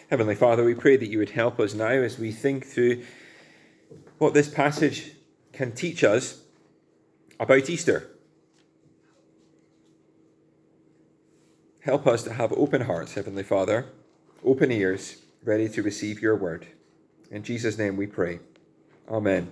Heavenly Father, we pray that you would help us now as we think through what this passage can teach us about Easter. Help us to have open hearts, Heavenly Father, open ears, ready to receive your word. In Jesus' name we pray. Amen.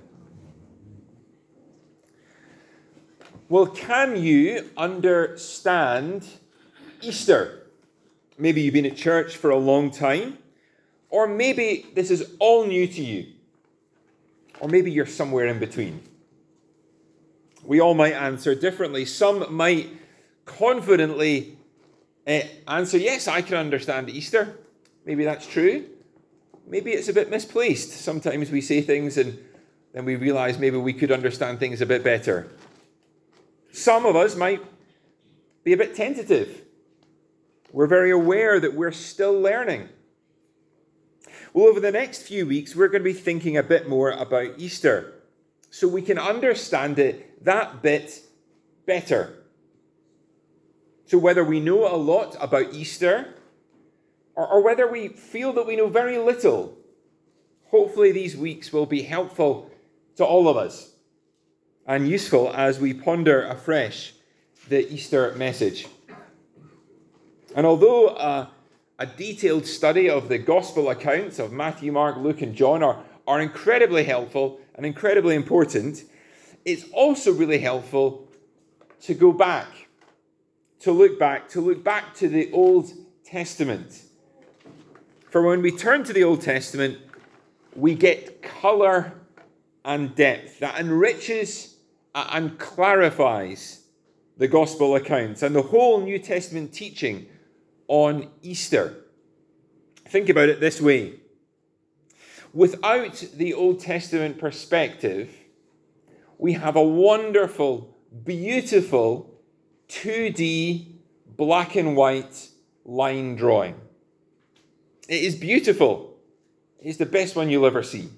Well, can you understand Easter? Maybe you've been at church for a long time, or maybe this is all new to you, or maybe you're somewhere in between. We all might answer differently. Some might confidently answer, yes, I can understand Easter. Maybe that's true. Maybe it's a bit misplaced. Sometimes we say things and then we realize maybe we could understand things a bit better. Some of us might be a bit tentative. We're very aware that we're still learning. Well, over the next few weeks, we're going to be thinking a bit more about Easter so we can understand it that bit better. So whether we know a lot about Easter or whether we feel that we know very little, hopefully these weeks will be helpful to all of us and useful as we ponder afresh the Easter message. And although a detailed study of the gospel accounts of Matthew, Mark, Luke, and John are incredibly helpful and incredibly important, it's also really helpful to go back, to look back to the Old Testament. For when we turn to the Old Testament, we get colour and depth that enriches and clarifies the gospel accounts and the whole New Testament teaching on Easter. Think about it this way. Without the Old Testament perspective, we have a wonderful, beautiful 2D black and white line drawing. It is beautiful. It is the best one you'll ever see.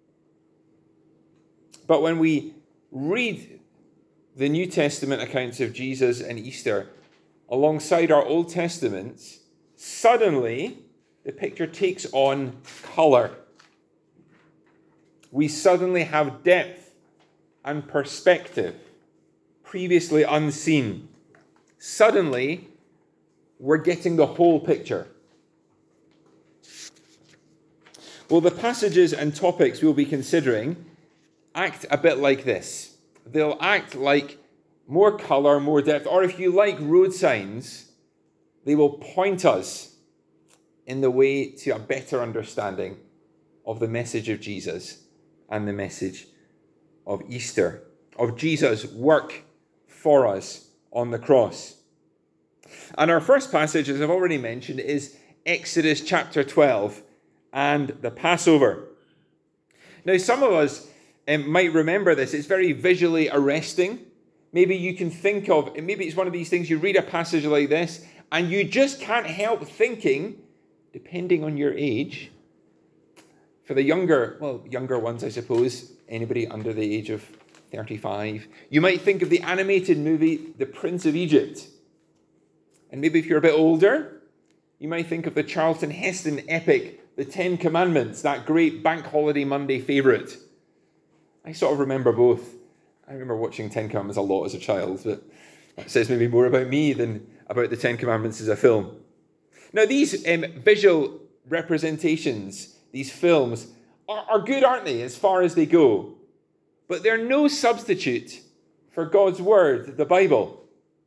But when we read the New Testament accounts of Jesus and Easter alongside our Old Testaments, suddenly the picture takes on colour. We suddenly have depth and perspective, previously unseen. Suddenly, we're getting the whole picture. Well, the passages and topics we'll be considering act a bit like this. They'll act like more colour, more depth, or if you like road signs, they will point us in the way to a better understanding of the message of Jesus and the message of Easter, of Jesus' work for us on the cross. And our first passage, as I've already mentioned, is Exodus chapter 12 and the Passover. Now, some of us might remember this. It's very visually arresting. Maybe you can think of, maybe it's one of these things, you read a passage like this, and you just can't help thinking, depending on your age, for the younger ones, I suppose, anybody under the age of 35, you might think of the animated movie, The Prince of Egypt. And maybe if you're a bit older, you might think of the Charlton Heston epic, The Ten Commandments, that great Bank Holiday Monday favourite. I sort of remember both. I remember watching Ten Commandments a lot as a child, but that says maybe more about me than about the Ten Commandments as a film. Now, these visual representations, these films, are good, aren't they, as far as they go? But they're no substitute for God's Word, the Bible.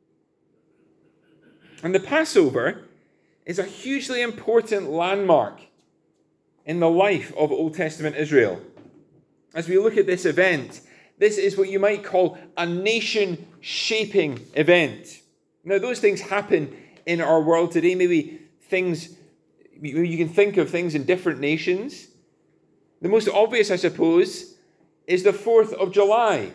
And the Passover is a hugely important landmark in the life of Old Testament Israel. As we look at this event, this is what you might call a nation-shaping event. Now, those things happen in our world today. Maybe things, you can think of things in different nations. The most obvious, I suppose, is the 4th of July.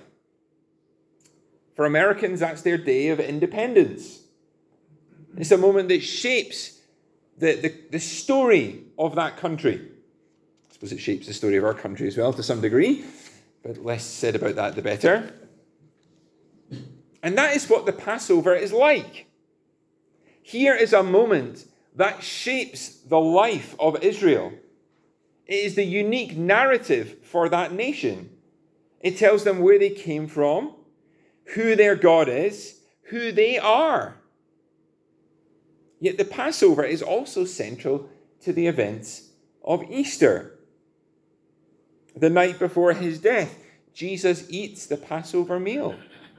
For Americans, that's their day of independence. It's a moment that shapes the story of that country. I suppose it shapes the story of our country as well to some degree, but less said about that, the better. And that is what the Passover is like. Here is a moment that shapes the life of Israel. It is the unique narrative for that nation. It tells them where they came from, who their God is, who they are. Yet the Passover is also central to the events of Easter. The night before his death, Jesus eats the Passover meal.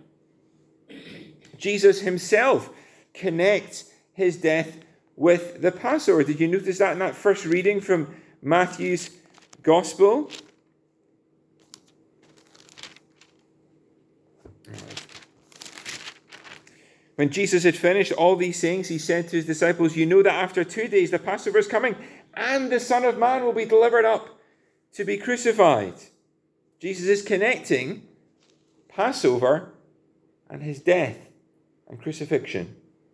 Jesus himself connects his death with the Passover. Did you notice that in that first reading from Matthew's Gospel? When Jesus had finished all these things, he said to his disciples, "You know that after 2 days the Passover is coming, and the Son of Man will be delivered up to be crucified." Jesus is connecting Passover and his death and crucifixion.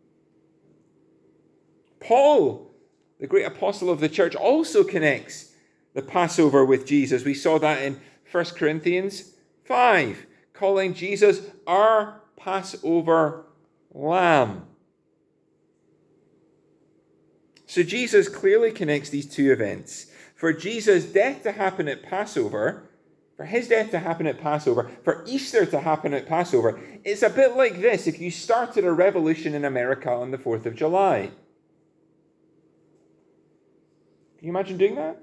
Paul, the great apostle of the church, also connects the Passover with Jesus. We saw that in 1 Corinthians 5, calling Jesus our Passover Lamb. So Jesus clearly connects these two events. For Jesus' death to happen at Passover, for his death to happen at Passover, for Easter to happen at Passover, it's a bit like this if you started a revolution in America on the 4th of July. Can you imagine doing that?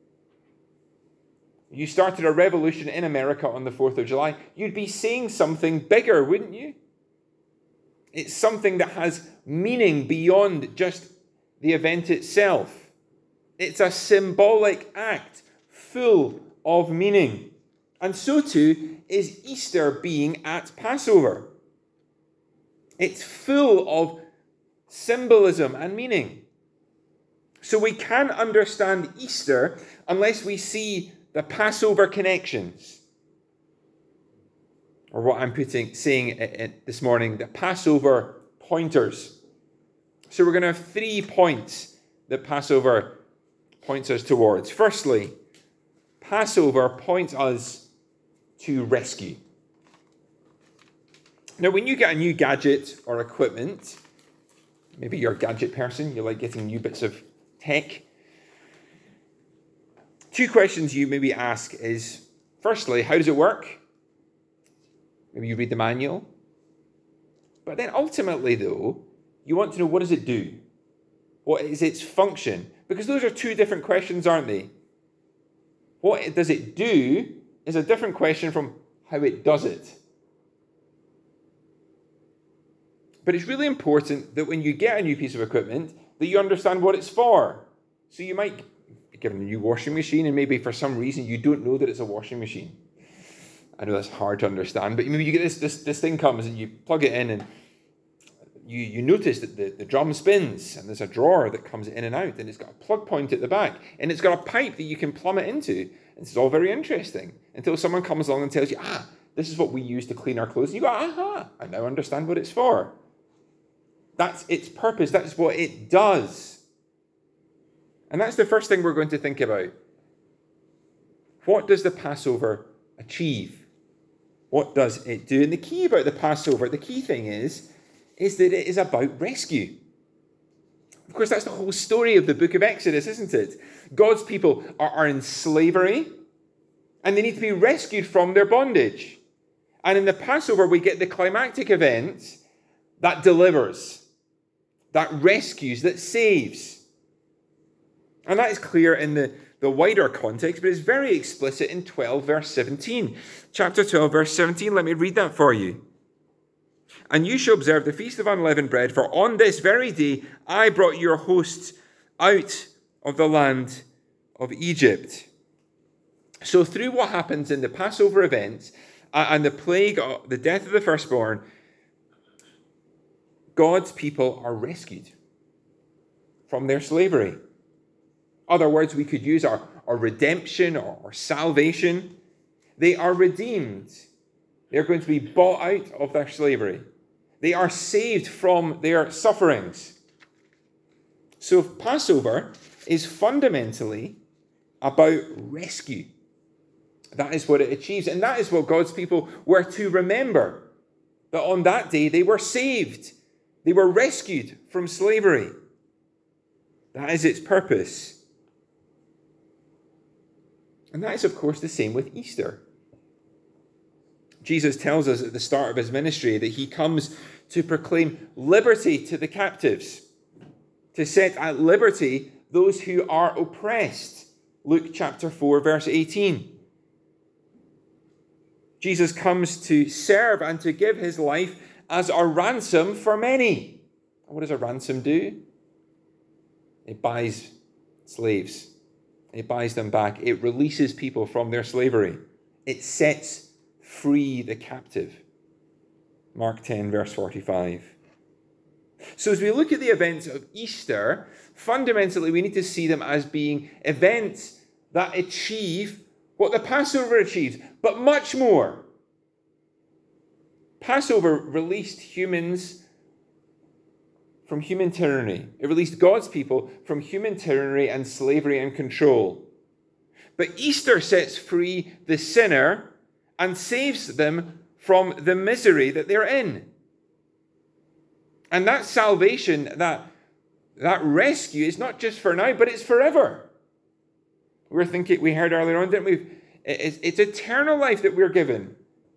You started a revolution in America on the 4th of July, you'd be saying something bigger, wouldn't you? It's something that has meaning beyond just the event itself. It's a symbolic act full of meaning. And so too is Easter being at Passover. It's full of symbolism and meaning. So we can't understand Easter unless we see the Passover connections. Or what I'm saying this morning, the Passover pointers. So we're going to have 3 points that Passover points us towards. Firstly, Passover points us to rescue. Now, when you get a new gadget or equipment, maybe you're a gadget person, you like getting new bits of tech. 2 questions you maybe ask is, firstly, how does it work? Maybe you read the manual. But then ultimately, though, you want to know, what does it do? What is its function? Because those are 2 different questions, aren't they? What does it do is a different question from how it does it. But it's really important that when you get a new piece of equipment, that you understand what it's for. So you might get a new washing machine, and maybe for some reason you don't know that it's a washing machine. I know that's hard to understand, but maybe you get this thing comes and you plug it in, and you notice that the drum spins, and there's a drawer that comes in and out, and it's got a plug point at the back, and it's got a pipe that you can plumb it into. And it's all very interesting until someone comes along and tells you, this is what we use to clean our clothes. And you go, I now understand what it's for. That's its purpose. That's what it does. And that's the first thing we're going to think about. What does the Passover achieve? What does it do? And the key about the Passover, the key thing is that it is about rescue. Of course, that's the whole story of the book of Exodus, isn't it? God's people are in slavery, and they need to be rescued from their bondage. And in the Passover, we get the climactic event that delivers, that rescues, that saves. And that is clear in the wider context, but it's very explicit in 12 verse 17. Chapter 12 verse 17, let me read that for you. "And you shall observe the feast of unleavened bread, for on this very day I brought your hosts out of the land of Egypt." So through what happens in the Passover event and the plague, the death of the firstborn, God's people are rescued from their slavery. Other words we could use are redemption or salvation. They are redeemed. They're going to be bought out of their slavery. They are saved from their sufferings. So Passover is fundamentally about rescue. That is what it achieves. And that is what God's people were to remember. That on that day they were saved. They were rescued from slavery. That is its purpose. And that is, of course, the same with Easter. Jesus tells us at the start of his ministry that he comes to proclaim liberty to the captives, to set at liberty those who are oppressed. Luke chapter 4, verse 18. Jesus comes to serve and to give his life as a ransom for many. And what does a ransom do? It buys slaves. It buys them back. It releases people from their slavery. It sets free the captive. Mark 10, verse 45. So as we look at the events of Easter, fundamentally we need to see them as being events that achieve what the Passover achieves, but much more. Passover released humans from human tyranny. It released God's people from human tyranny and slavery and control. But Easter sets free the sinner and saves them from the misery that they're in. And that salvation, that rescue is not just for now, but it's forever. We heard earlier on, didn't we? It's eternal life that we're given.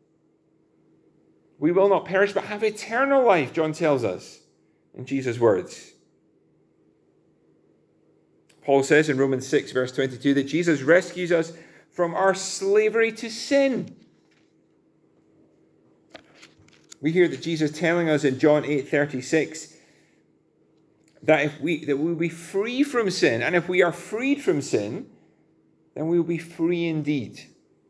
We will not perish, but have eternal life, John tells us in Jesus' words. Paul says in Romans 6, verse 22, that Jesus rescues us from our slavery to sin. We hear that Jesus telling us in John 8:36 that we'll be free from sin, and if we are freed from sin, then we will be free indeed.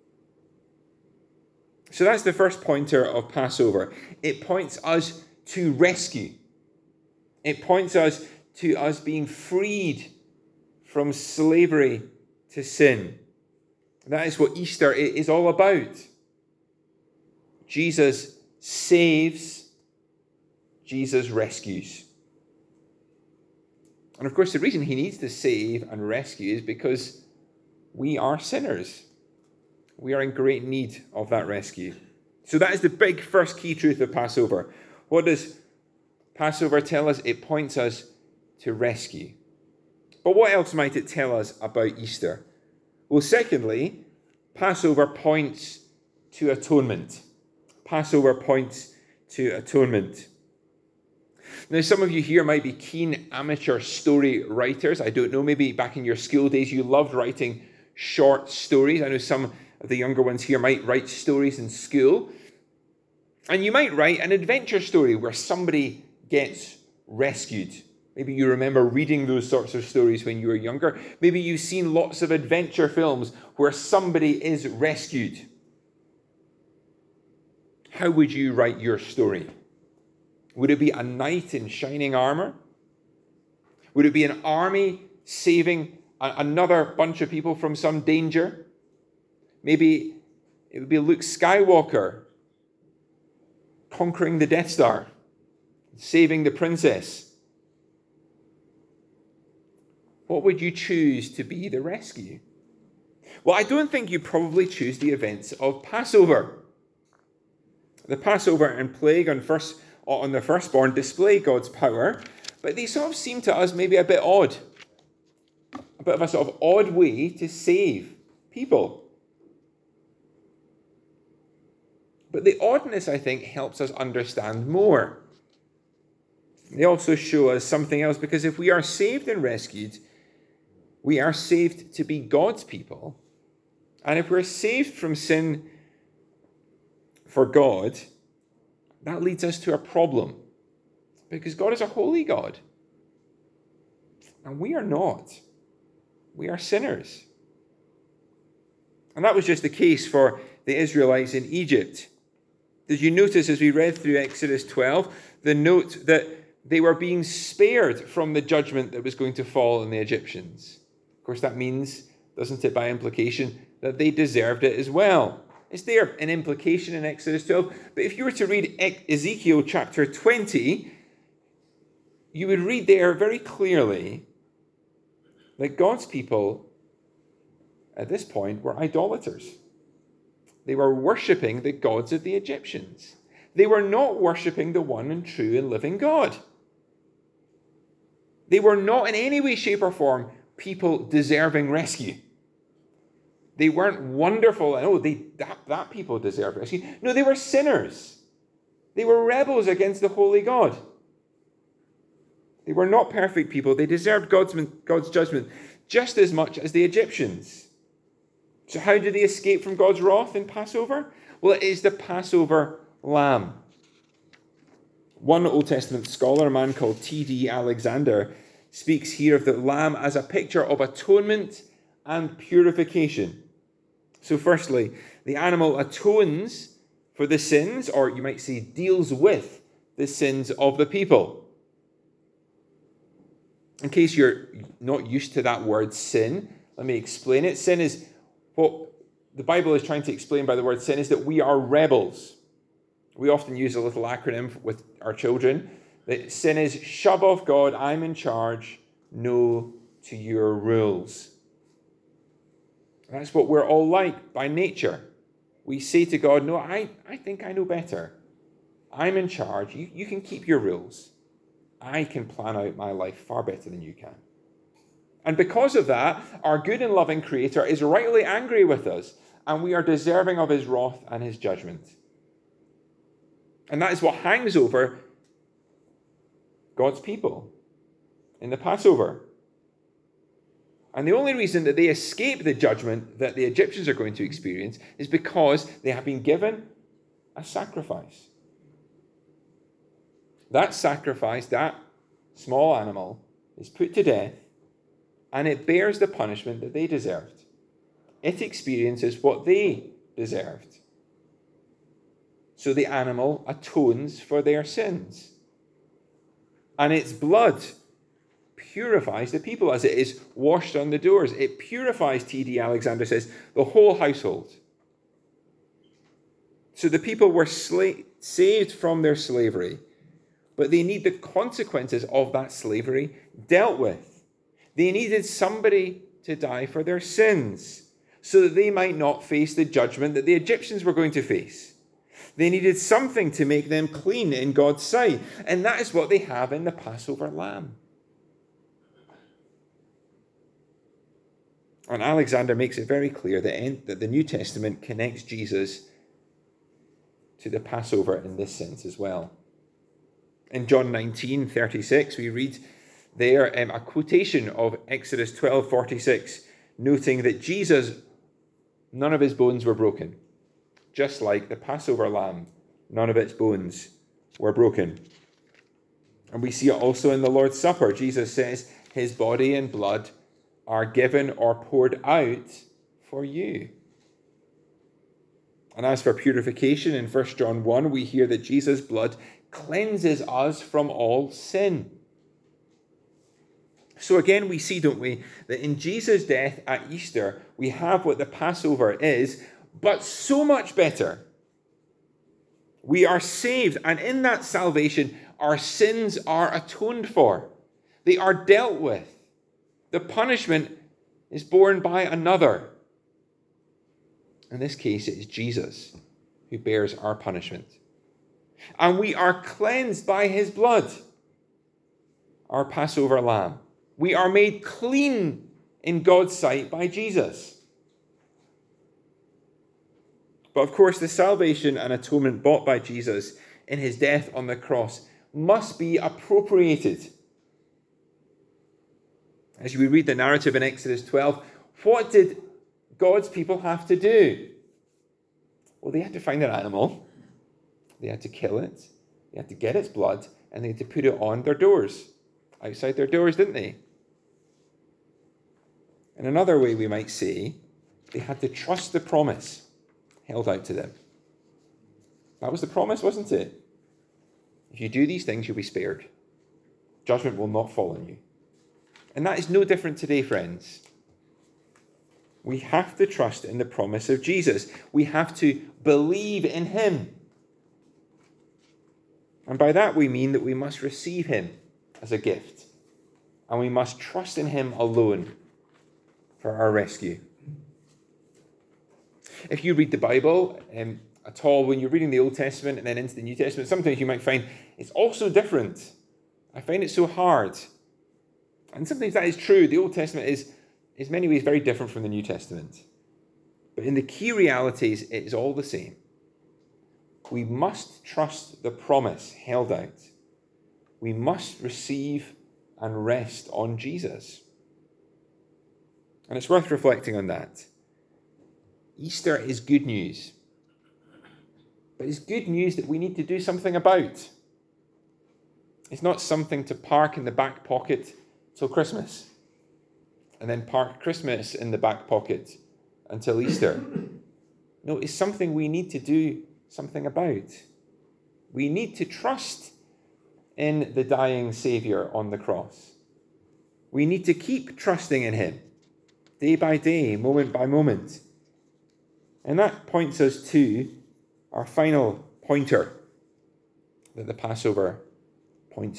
So that's the first pointer of Passover. It points us to rescue. It points us to us being freed from slavery to sin. That is what Easter is all about. Jesus saves, Jesus rescues. And of course, the reason he needs to save and rescue is because we are sinners. We are in great need of that rescue. So that is the big first key truth of Passover. What does Passover tell us? It points us to rescue. But what else might it tell us about Easter? Well, secondly, Passover points to atonement. Passover points to atonement. Now, some of you here might be keen amateur story writers. I don't know, maybe back in your school days you loved writing short stories. I know some of the younger ones here might write stories in school. And you might write an adventure story where somebody gets rescued. Maybe you remember reading those sorts of stories when you were younger. Maybe you've seen lots of adventure films where somebody is rescued. How would you write your story? Would it be a knight in shining armor? Would it be an army saving another bunch of people from some danger? Maybe it would be Luke Skywalker conquering the Death Star, saving the princess. What would you choose to be the rescue? Well, I don't think you probably choose the events of Passover. The Passover and plague on the firstborn display God's power, but they sort of seem to us maybe a bit odd. A bit of a sort of odd way to save people. But the oddness, I think, helps us understand more. They also show us something else, because if we are saved and rescued, we are saved to be God's people. And if we're saved from sin for God, that leads us to a problem. Because God is a holy God. And we are not. We are sinners. And that was just the case for the Israelites in Egypt. Did you notice as we read through Exodus 12, the note that they were being spared from the judgment that was going to fall on the Egyptians? Of course, that means, doesn't it, by implication, that they deserved it as well. It's there, an implication in Exodus 12. But if you were to read Ezekiel chapter 20, you would read there very clearly that God's people at this point were idolaters. They were worshipping the gods of the Egyptians. They were not worshipping the one and true and living God. They were not in any way, shape, or form people deserving rescue. They weren't wonderful and, that people deserve rescue. No, they were sinners. They were rebels against the holy God. They were not perfect people. They deserved God's judgment just as much as the Egyptians. So how do they escape from God's wrath in Passover? Well, it is the Passover lamb. One Old Testament scholar, a man called T.D. Alexander, speaks here of the lamb as a picture of atonement and purification. So firstly, the animal atones for the sins, or you might say deals with the sins of the people. In case you're not used to that word sin, let me explain it. Sin is, what the Bible is trying to explain by the word sin is that we are rebels. We often use a little acronym with our children. That sin is shove off God, I'm in charge, no to your rules. That's what we're all like by nature. We say to God, no, I think I know better. I'm in charge. You can keep your rules. I can plan out my life far better than you can. And because of that, our good and loving Creator is rightly angry with us, and we are deserving of his wrath and his judgment. And that is what hangs over God's people in the Passover. And the only reason that they escape the judgment that the Egyptians are going to experience is because they have been given a sacrifice. That sacrifice, that small animal, is put to death, and it bears the punishment that they deserved. It experiences what they deserved. So the animal atones for their sins. And its blood purifies the people as it is washed on the doors. It purifies, T.D. Alexander says, the whole household. So the people were saved from their slavery, but they need the consequences of that slavery dealt with. They needed somebody to die for their sins so that they might not face the judgment that the Egyptians were going to face. They needed something to make them clean in God's sight, and that is what they have in the Passover lamb. And Alexander makes it very clear that the New Testament connects Jesus to the Passover in this sense as well. In John 19:36, we read there a quotation of Exodus 12:46, noting that Jesus, none of his bones were broken. Just like the Passover lamb, none of its bones were broken. And we see it also in the Lord's Supper. Jesus says his body and blood are given or poured out for you. And as for purification, in 1 John 1, we hear that Jesus' blood cleanses us from all sin. So again, we see, don't we, that in Jesus' death at Easter, we have what the Passover is, but so much better. We are saved, and in that salvation, our sins are atoned for. They are dealt with. The punishment is borne by another. In this case, it is Jesus who bears our punishment. And we are cleansed by his blood, our Passover lamb. We are made clean in God's sight by Jesus. But of course, the salvation and atonement bought by Jesus in his death on the cross must be appropriated. As we read the narrative in Exodus 12, what did God's people have to do? Well, they had to find an animal. They had to kill it. They had to get its blood, and they had to put it on their doors. Outside their doors, didn't they? In another way, we might say, they had to trust the promise held out to them. That was the promise, wasn't it? If you do these things, you'll be spared. Judgment will not fall on you. And that is no different today, friends. We have to trust in the promise of Jesus. We have to believe in him. And by that we mean that we must receive him as a gift. And we must trust in him alone for our rescue. If you read the Bible at all, when you're reading the Old Testament and then into the New Testament, sometimes you might find it's also different. I find it so hard. And sometimes that is true. The Old Testament is in many ways very different from the New Testament. But in the key realities, it is all the same. We must trust the promise held out. We must receive and rest on Jesus. And it's worth reflecting on that. Easter is good news. But it's good news that we need to do something about. It's not something to park in the back pocket till Christmas, and then park Christmas in the back pocket until Easter. No, it's something we need to do something about. We need to trust in the dying Saviour on the cross. We need to keep trusting in him, day by day, moment by moment. And that points us to our final pointer that the Passover points,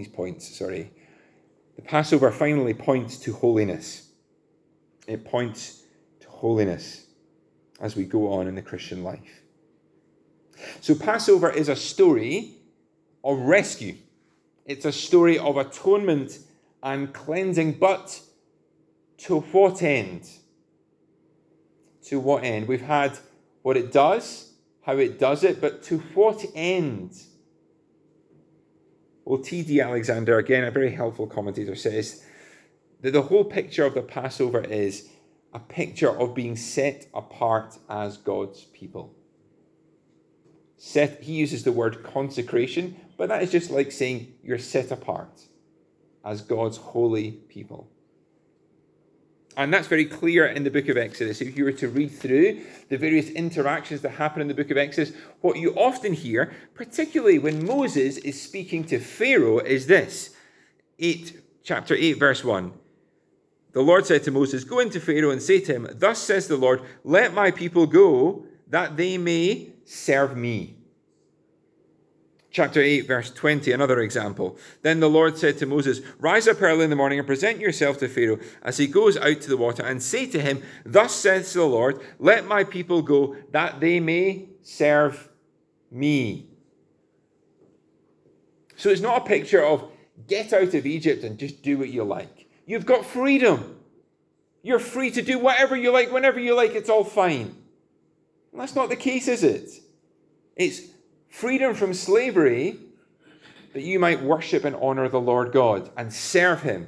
The Passover finally points to holiness. It points to holiness as we go on in the Christian life. So Passover is a story of rescue. It's a story of atonement and cleansing, but to what end? To what end? We've had what it does, how it does it, but to what end? Well, T.D. Alexander, again, a very helpful commentator, says that the whole picture of the Passover is a picture of being set apart as God's people. He uses the word consecration, but that is just like saying you're set apart as God's holy people. And that's very clear in the book of Exodus. If you were to read through the various interactions that happen in the book of Exodus, what you often hear, particularly when Moses is speaking to Pharaoh, is this. Chapter 8, verse 1. The Lord said to Moses, "Go into Pharaoh and say to him, 'Thus says the Lord, let my people go, that they may serve me.'" Chapter 8, verse 20, another example. "Then the Lord said to Moses, 'Rise up early in the morning and present yourself to Pharaoh as he goes out to the water, and say to him, Thus says the Lord, let my people go, that they may serve me.'" So it's not a picture of get out of Egypt and just do what you like. You've got freedom. You're free to do whatever you like, whenever you like, it's all fine. And that's not the case, is it? It's freedom from slavery, that you might worship and honor the Lord God and serve him.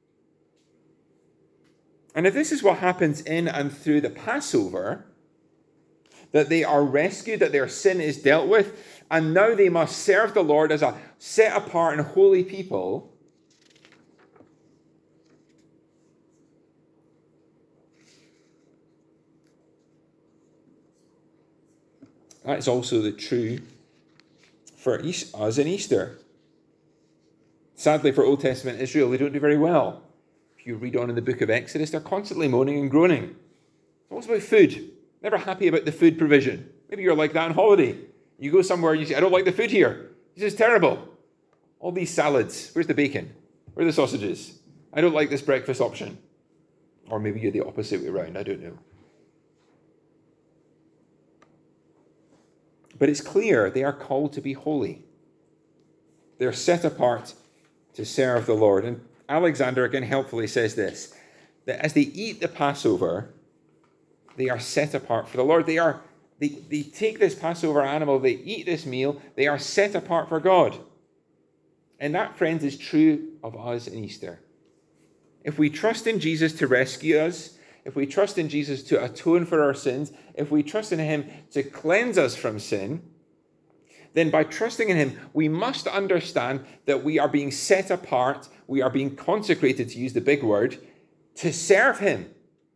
And if this is what happens in and through the Passover, that they are rescued, that their sin is dealt with, and now they must serve the Lord as a set apart and holy people, that is also the true for us in Easter. Sadly, for Old Testament Israel, they don't do very well. If you read on in the book of Exodus, they're constantly moaning and groaning. What's about food? Never happy about the food provision. Maybe you're like that on holiday. You go somewhere and you say, "I don't like the food here. This is terrible. All these salads. Where's the bacon? Where are the sausages? I don't like this breakfast option." Or maybe you're the opposite way around. I don't know. But it's clear they are called to be holy. They're set apart to serve the Lord. And Alexander again helpfully says this, that as they eat the Passover, they are set apart for the Lord. They take this Passover animal, they eat this meal, they are set apart for God. And that, friends, is true of us in Easter. If we trust in Jesus to rescue us, if we trust in Jesus to atone for our sins, if we trust in him to cleanse us from sin, then by trusting in him, we must understand that we are being set apart, we are being consecrated, to use the big word, to serve him.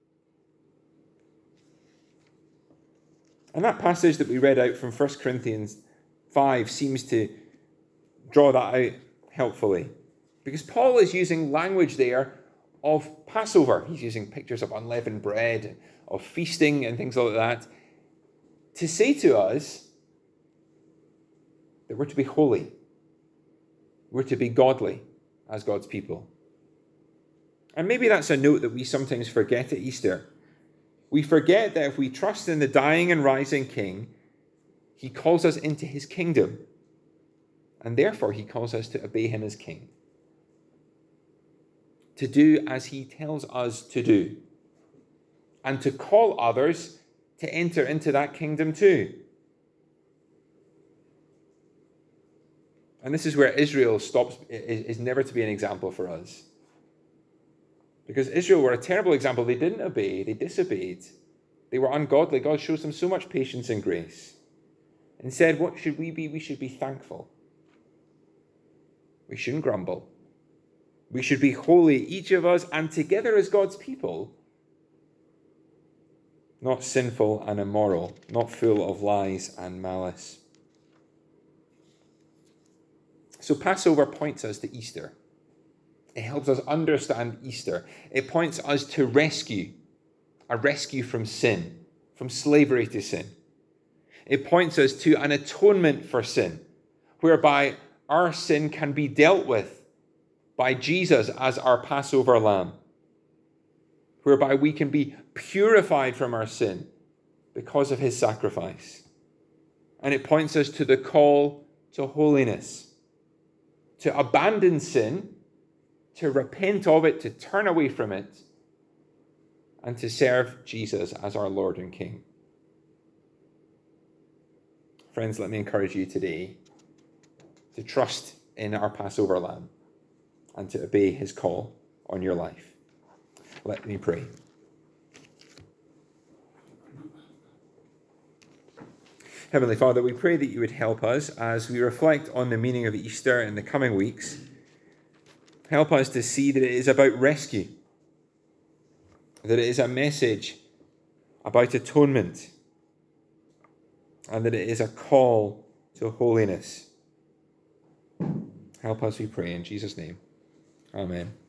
And that passage that we read out from 1 Corinthians 5 seems to draw that out helpfully. Because Paul is using language there of Passover. He's using pictures of unleavened bread, of feasting and things like that, to say to us that we're to be holy. We're to be godly as God's people. And maybe that's a note that we sometimes forget at Easter. We forget that if we trust in the dying and rising King, he calls us into his kingdom. And therefore he calls us to obey him as King. to do as he tells us to do, and to call others to enter into that kingdom too. And this is where Israel is never to be an example for us. Because Israel were a terrible example. They didn't obey, they disobeyed. They were ungodly. God shows them so much patience and grace. Instead, what should we be? We should be thankful. We shouldn't grumble. We should be holy, each of us, and together as God's people. Not sinful and immoral, not full of lies and malice. So Passover points us to Easter. It helps us understand Easter. It points us to rescue, a rescue from sin, from slavery to sin. It points us to an atonement for sin, whereby our sin can be dealt with by Jesus as our Passover lamb, whereby we can be purified from our sin because of his sacrifice. And it points us to the call to holiness, to abandon sin, to repent of it, to turn away from it, and to serve Jesus as our Lord and King. Friends, let me encourage you today to trust in our Passover lamb and to obey his call on your life. Let me pray. Heavenly Father, we pray that you would help us as we reflect on the meaning of Easter in the coming weeks. Help us to see that it is about rescue, that it is a message about atonement, and that it is a call to holiness. Help us, we pray, in Jesus' name. Amen.